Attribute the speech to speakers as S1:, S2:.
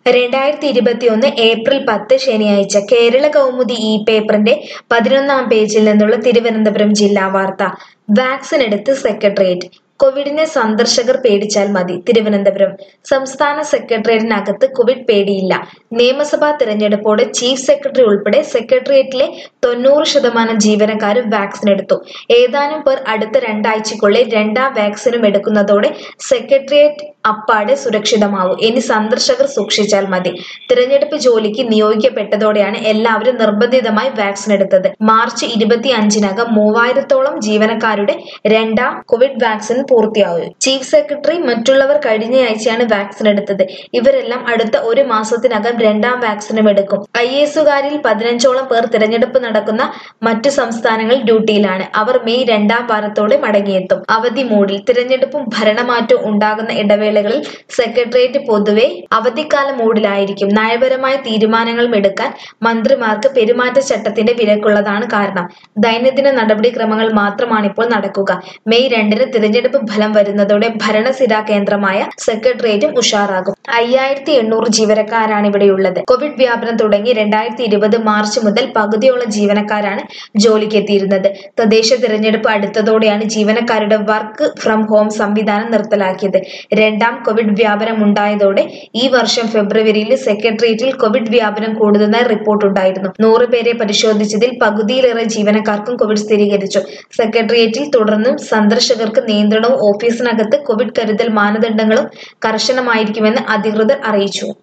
S1: 2021 April 10 ശനിയാഴ്ച കേരള കൗമുദി പേപ്പറിന്റെ 11-ാം പേജിൽ നിന്നുള്ള തിരുവനന്തപുരം ജില്ലാ വാർത്ത. വാക്സിൻ എടുത്ത് സെക്രട്ടേറിയറ്റ്. കോവിഡിനെ സന്ദർശകർ പേടിച്ചാൽ മതി. തിരുവനന്തപുരം സംസ്ഥാന സെക്രട്ടേറിയറ്റിനകത്ത് കോവിഡ് പേടിയില്ല. നിയമസഭാ തെരഞ്ഞെടുപ്പോടെ ചീഫ് സെക്രട്ടറി ഉൾപ്പെടെ സെക്രട്ടേറിയറ്റിലെ 90% ജീവനക്കാരും വാക്സിൻ എടുത്തു. ഏതാനും പേർ അടുത്ത രണ്ടാഴ്ചയ്ക്കുള്ളിൽ രണ്ടാം വാക്സിനും എടുക്കുന്നതോടെ സെക്രട്ടേറിയറ്റ് അപ്പാടെ സുരക്ഷിതമാവും. ഇനി സന്ദർശകർ സൂക്ഷിച്ചാൽ മതി. തിരഞ്ഞെടുപ്പ് ജോലിക്ക് നിയോഗിക്കപ്പെട്ടതോടെയാണ് എല്ലാവരും നിർബന്ധിതമായി വാക്സിൻ എടുത്തത്. മാർച്ച് 25-നകം 3000-ഓളം ജീവനക്കാരുടെ രണ്ടാം കോവിഡ് വാക്സിൻ പൂർത്തിയാവും. ചീഫ് സെക്രട്ടറി മറ്റുള്ളവർ കഴിഞ്ഞയാഴ്ചയാണ് വാക്സിൻ എടുത്തത്. ഇവരെല്ലാം അടുത്ത ഒരു മാസത്തിനകം രണ്ടാം വാക്സിനും എടുക്കും. IAS-കാരിൽ 15-ഓളം പേർ തിരഞ്ഞെടുപ്പ് നടക്കുന്ന മറ്റു സംസ്ഥാനങ്ങളിൽ ഡ്യൂട്ടിയിലാണ്. അവർ മെയ് 2-ാം വാരത്തോടെ മടങ്ങിയെത്തും. അവധി മൂഡിൽ. തിരഞ്ഞെടുപ്പും ഭരണമാറ്റവും ഉണ്ടാകുന്ന ഇടവേളകളിൽ സെക്രട്ടേറിയറ്റ് പൊതുവെ അവധിക്കാല മൂഡിലായിരിക്കും. നയപരമായ തീരുമാനങ്ങളും എടുക്കാൻ മന്ത്രിമാർക്ക് പെരുമാറ്റച്ചട്ടത്തിന്റെ വിലക്കുള്ളതാണ് കാരണം. ദൈനംദിന നടപടിക്രമങ്ങൾ മാത്രമാണിപ്പോൾ നടക്കുക. മെയ് 2-ന് തിരഞ്ഞെടുപ്പ് ഫലം വരുന്നതോടെ ഭരണസിരാ കേന്ദ്രമായ സെക്രട്ടേറിയറ്റും ഉഷാറാകും. 5800 ജീവനക്കാരാണിവിടെയുള്ളത്. കോവിഡ് വ്യാപനം തുടങ്ങി 2020 മാർച്ച് മുതൽ പകുതിയോളം ജീവനക്കാരാണ് ജോലിക്കെത്തിയിരുന്നത്. തദ്ദേശ തിരഞ്ഞെടുപ്പ് അടുത്തതോടെയാണ് ജീവനക്കാരുടെ വർക്ക് ഫ്രം ഹോം സംവിധാനം നിർത്തലാക്കിയത്. രണ്ടാം കോവിഡ് വ്യാപനം ഉണ്ടായതോടെ ഈ വർഷം ഫെബ്രുവരിയിൽ സെക്രട്ടേറിയറ്റിൽ കോവിഡ് വ്യാപനം കൂടുതലായി റിപ്പോർട്ടുണ്ടായിരുന്നു. 100 പേരെ പരിശോധിച്ചതിൽ പകുതിയിലേറെ ജീവനക്കാർക്കും കോവിഡ് സ്ഥിരീകരിച്ചു. സെക്രട്ടേറിയറ്റിൽ തുടർന്നും സന്ദർശകർക്ക് നിയന്ത്രണവും ഓഫീസിനകത്ത് കോവിഡ് കരുതൽ മാനദണ്ഡങ്ങളും കർശനമായിരിക്കുമെന്ന് അധികൃതർ അറിയിച്ചു.